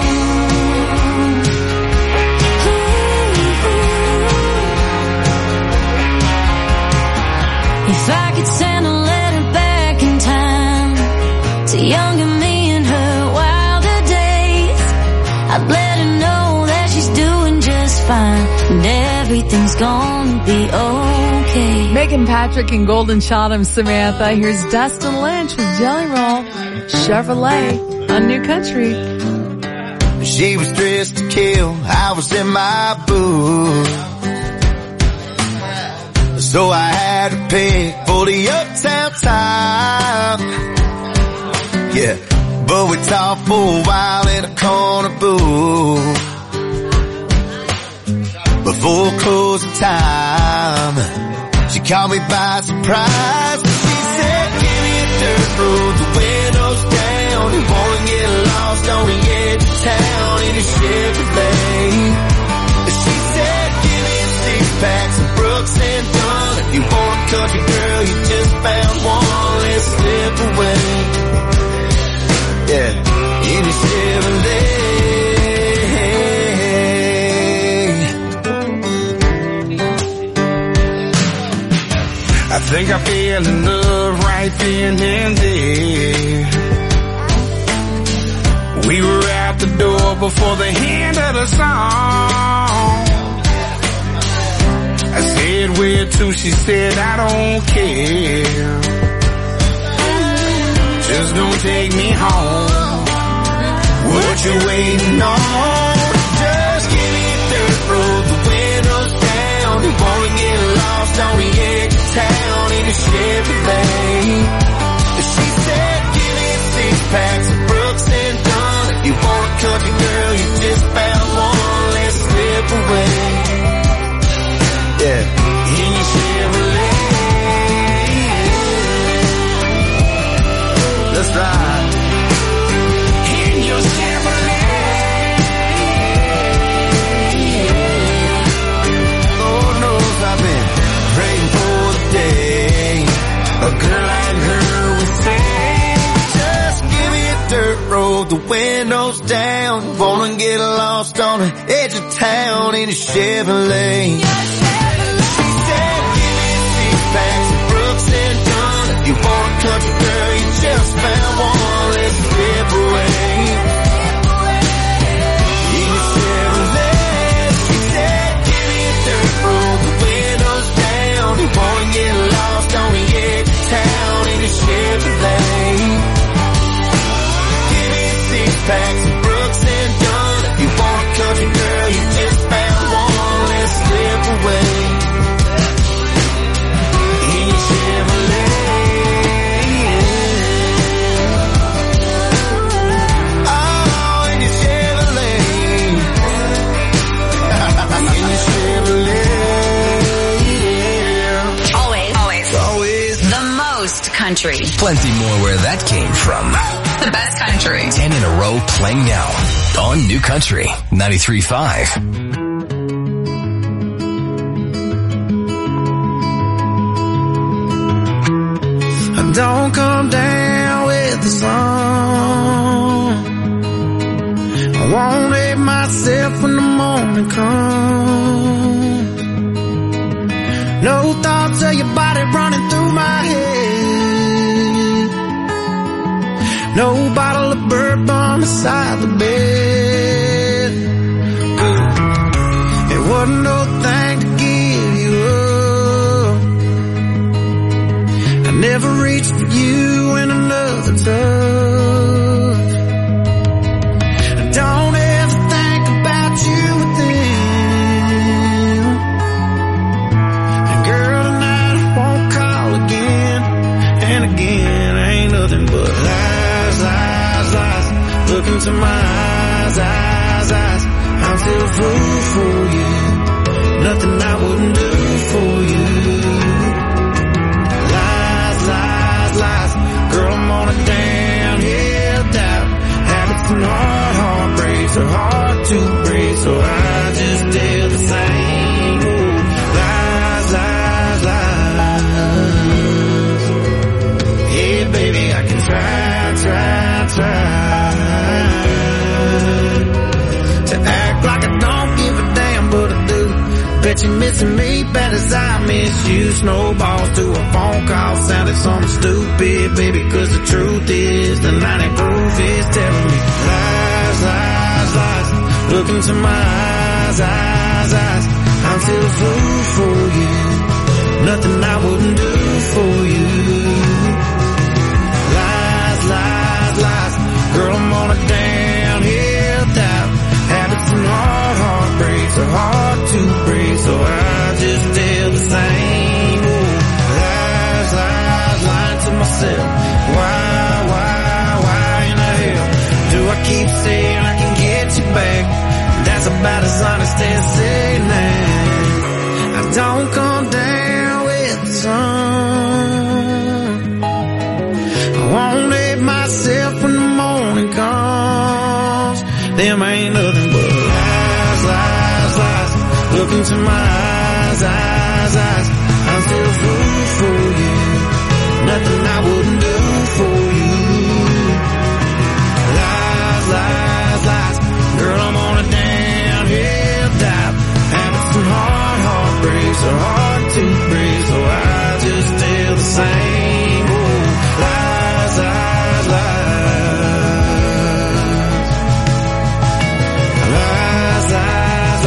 If I could send a letter back in time to younger me in her wilder days, I'd let her know that she's doing just fine and everything's gonna be okay. Megan Patrick and Golden Shot, I'm Samantha. Here's Dustin Lynch with Jelly Roll, Chevrolet on New Country. She was dressed to kill, I was in my booth. So I had to pick for the uptown time. Yeah, but we talked for a while in a corner booth. Before closing time, she caught me by surprise. She said, give me a dirt road, the windows down. You wanna get lost on the edge of town in a Chevrolet. She said, give me a six pack, some Brooks and Dunn. If you want a country girl, you just found one. Let's slip away. Yeah, in a Chevrolet. I think I fell in love right then and there. We were out the door before the end of the song. I said, where to? She said, I don't care. Just don't take me home. What you waiting on? Just give me a dirt road, the windows down. You wanna get lost on the edge of town in a Chevrolet. She said, give me a six pack, some Brooks and Dunn. If you want a country girl, you just found one. Let's slip away. Yeah, in your Chevrolet. Let's ride. In your Chevrolet. Lord knows I've been praying for the day a girl like her would say, just give me a dirt road, the windows down. Wanna get lost on the edge of town in a Chevrolet. She said, give me a six pack, some Brooks and Dunn. If you want a country girl, you just found one. Let's slip away. In a Chevrolet. She said, give me a dirt road, the windows down. You wanna get lost on the edge of town in a Chevrolet. Give me a six pack, some Brooks and Dunn. If you want a country girl, you just found one. Let's slip away. In your Chevrolet. Oh, in your Chevrolet. In your Chevrolet. Always, always, Always. the most country. Plenty more where that came from. The best country. Ten in a row playing now on New Country ninety-three point five. Don't come down with the sun. I won't hate myself when the morning comes. No thoughts of your body running through my head. No bottle of bourbon beside the bed. It wasn't no thing to give you up. I never reached for you in another touch. I don't ever think about you with them. And girl, tonight I won't call again. And again, ain't nothing but lies, lies, lies. Look into my eyes. like I don't give a damn, but I do. Bet you're missing me bad as I miss you. Snowballs to a phone call sounded something stupid, baby, cause the truth is the ninety proof is telling me lies, lies, lies. Look into my eyes, eyes, eyes. I'm still a fool for you. Nothing I wouldn't do for you. Lies, lies, lies. Girl, I'm on a downhill dive. Habits and hard heartbreaks are hard to break, so I just tell the same. Ooh, lies, lies, lying to myself. Why, why, why in the hell do I keep saying I can get you back? That's about as honest as saying that. I don't come down with the sun. I won't let myself when the morning comes. Them ain't nothing but lies, lies, lies. Look into my eyes, eyes, eyes. I'm still a fool for you. Nothing I wouldn't do for you. Lies, lies, lies. Girl, I'm on a downhill dive. Habits and hard heartbreaks are hard to break, so I just tell the same. Ooh, lies, lies, lies. Lies, lies,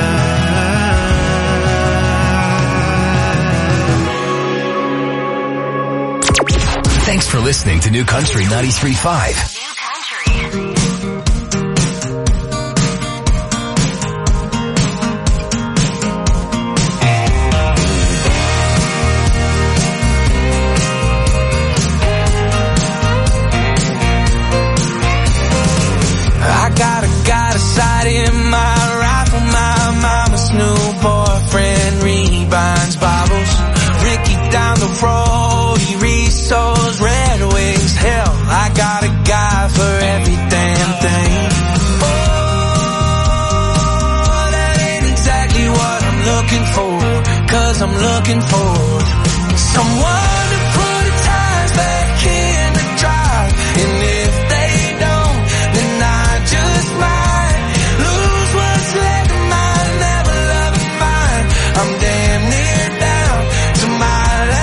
lies. Thanks for listening to New Country ninety-three point five. Road, he reads those Red Wings. Hell, I got a guy for every damn thing. Oh, that ain't exactly what I'm looking for, cause I'm looking for someone to put the tires back in the drive. And if they don't, then I just might lose what's left of my never loving mind. I'm damn near down to my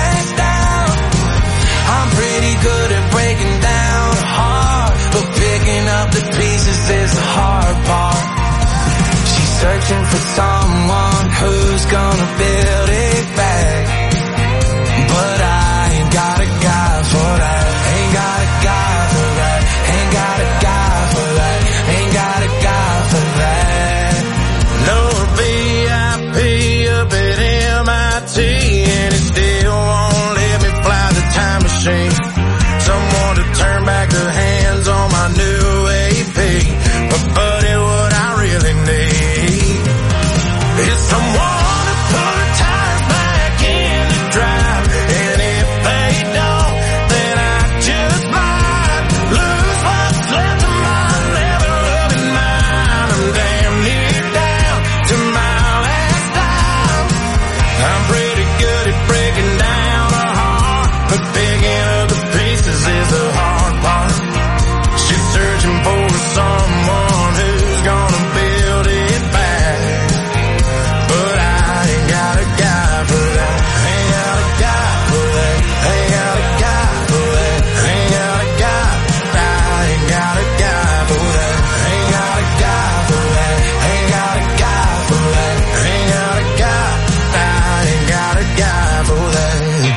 good at breaking down a heart, but picking up the pieces is the hard part. She's searching for someone who's gonna build it back, but I ain't got a guy for that. Ain't got a guy for that. Ain't got a guy for that. Ain't got a guy for that. No V I P up at M I T, and it still won't let me fly the time machine. Someone to turn back the hands on my new A P. But buddy, what I really need is someone to put the tires back in the drive. And if they don't, then I just might lose what's left of my never loving mind. I'm damn near down to my last dime. I'm pretty good at breaking down a heart, but picking up the pieces is the hard part. She's searching for someone who's gonna build it back, but I ain't got a guy for that. Ain't got a guy for that. Ain't got a guy for that. Ain't got a guy. I ain't got a guy for that. Ain't got a guy for that. Ain't got a guy for that. Ain't got a guy. I ain't got a guy for that.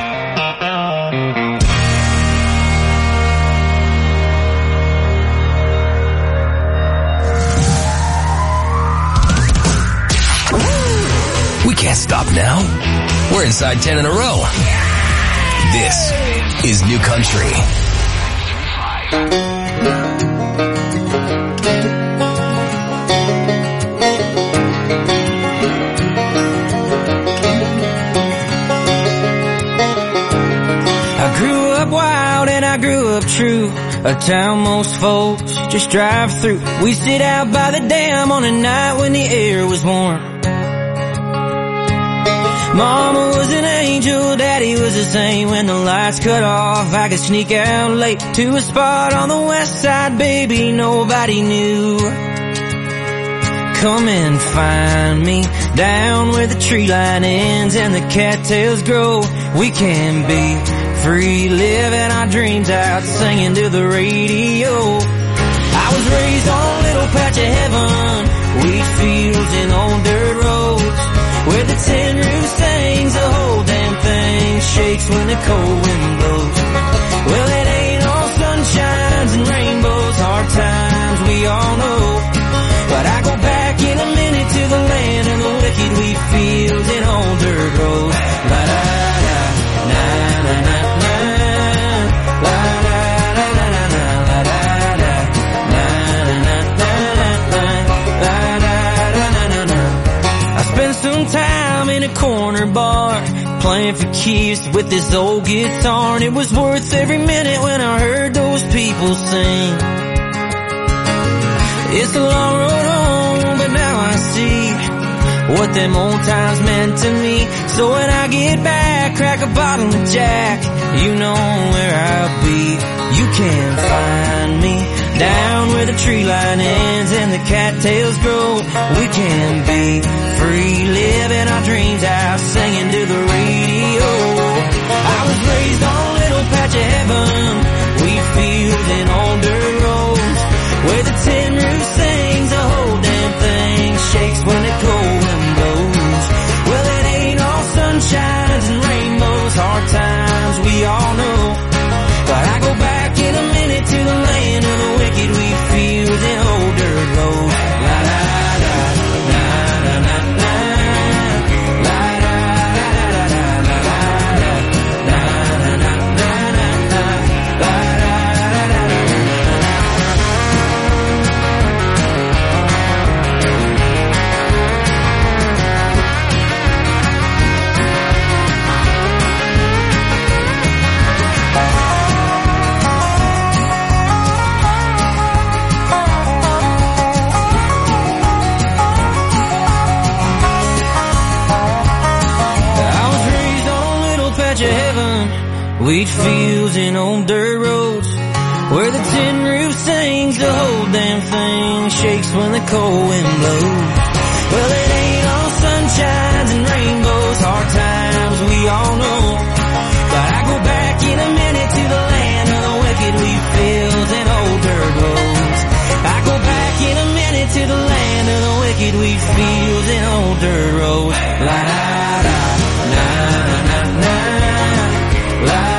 We can't stop now. We're inside ten in a row. This is New Country. I grew up wild and I grew up true. A town most folks just drive through. We sit out by the dam on a night when the air was warm. Mama was an angel, Daddy was the same. When the lights cut off, I could sneak out late to a spot on the west side, baby, nobody knew. come and find me down where the tree line ends and the cattails grow. We can be free, living our dreams out, singing to the radio. I was raised on a little patch of heaven, wheat fields and old dirt roads, where the tin roof sings, the whole damn thing shakes when the cold wind blows. Well, it ain't all sunshines and rainbows, hard times we all know, but I go back in a minute to the land of the wicked, wheat fields and old dirt roads. La da da, na na na na, la da da da da da, la da da, na na na na na, la da da da da da. I spent some time in a corner bar, playing for keeps with this old guitar, and it was worth every minute when I heard those people sing. It's a long road home, but now I see what them old times meant to me. So when I get back, crack a bottle of Jack, you know where I'll be. You can find me down where the tree line ends and the cattails grow. We can be free, living our dreams out, singing to the radio. I was raised on a little patch of heaven, wheat fields and old dirt roads, where the tin roof sings, the whole damn thing shakes when the cold wind blows. Well, it ain't all sunshines and rainbows, hard times we all know, but I go back in a minute to the land of the wicked, wheat fields and old dirt roads. La da da, na na na na, la da da da da, la da da, na na na na na, la da da da da. Wheat fields and old dirt roads, where the tin roof sings, the whole damn thing shakes when the cold wind blows. Well, it ain't all sunshines and rainbows, hard times we all know, but I go back in a minute to the land of the wicked, wheat fields and old dirt roads. I go back in a minute to the land of the wicked, wheat fields and old dirt roads. La da da, na na na na, la da.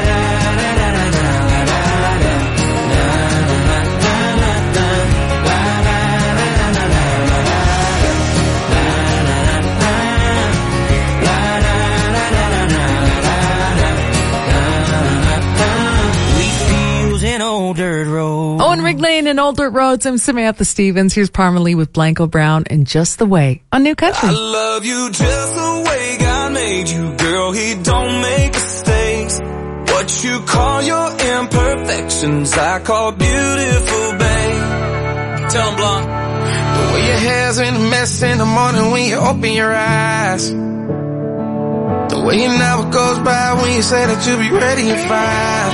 Owen Riglane and Old Dirt Roads. I'm Samantha Stevens. Here's Parmalee with Blanco Brown and Just the Way on New Country. I love you just the way God made you, girl. He don't make mistakes. What you call your imperfections, I call beautiful, babe. Tell 'em, Blonde. The way your hair's in a mess in the morning when you open your eyes. The way an hour goes by when you say that you'll be ready in five.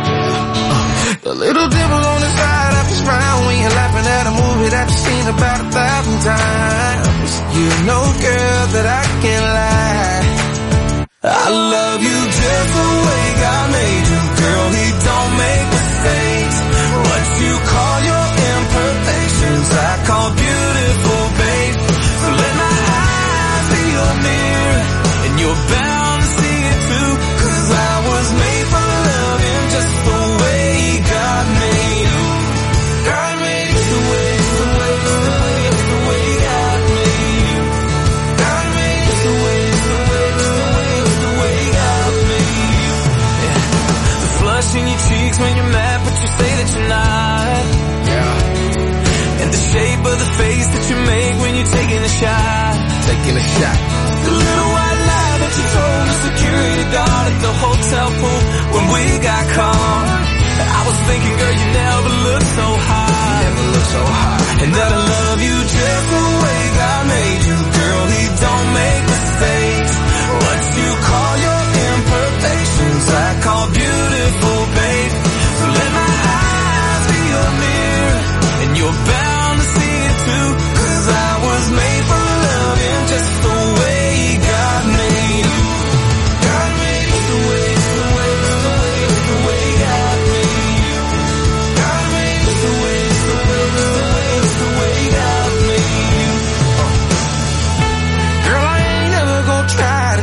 The little dimple on the side of his frown when you're laughing at a movie that you've seen about a thousand times. You know, girl, that I can't lie. I love you just the way God made you, girl. He don't make mistakes. What you call your imperfections, I call beautiful, babe. So let my eyes be your mirror, and you're bound to see it too. 'Cause I was made for loving just the way God made you. God made you the way, the way, the way, the way God made you. God made you the way, the way, the way, the way God made you. Yeah. The flush in your cheeks when you're mad, but you say that you're not. Yeah. And the shape of the face that you make when you're taking a shot. Taking a shot. The little white lie that you told the security guard at the hotel pool when we got caught. I was thinking, girl, you never look so hot. Never look so hot. And that I love you just the way God made you, girl. He don't make mistakes. What you call your imperfections, I call beautiful, babe. So let my eyes be your mirror, and you're bound to see it too. 'Cause I was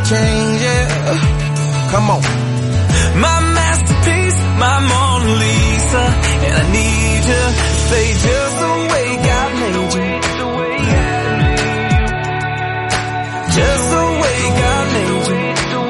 change it. Come on. My masterpiece, my Mona Lisa, and I need you to stay just the way God made you. Just the way God made you.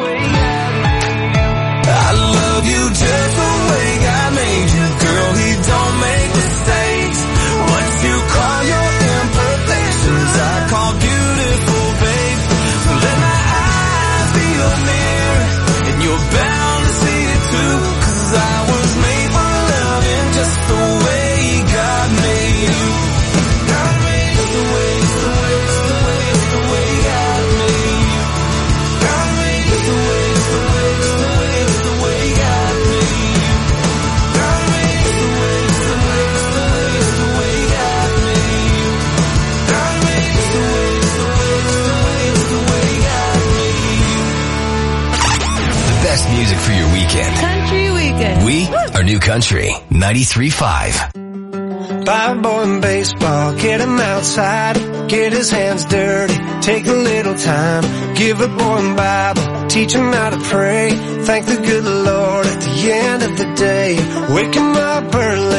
I love you just the way God made you. Girl, He don't make mistakes. What you call your imperfections, I call beautiful, babe. So let my eyes be your mirror, and you're bound to see it too. Cause I was made for loving just the way God made you. God made you the way, the way, the way, the way God made you. God made you the way, the way, the way, the way God made you. God made you the way, the way, the way, the way God made you. God made you the way, the way, the way, the way God made you. The best music for your weekend. Country weekend. We are New Country ninety-three point five. Buy a boy in baseball, get him outside, get his hands dirty, take a little time, give a boy a Bible, teach him how to pray, thank the good Lord at the end of the day, wake him up early.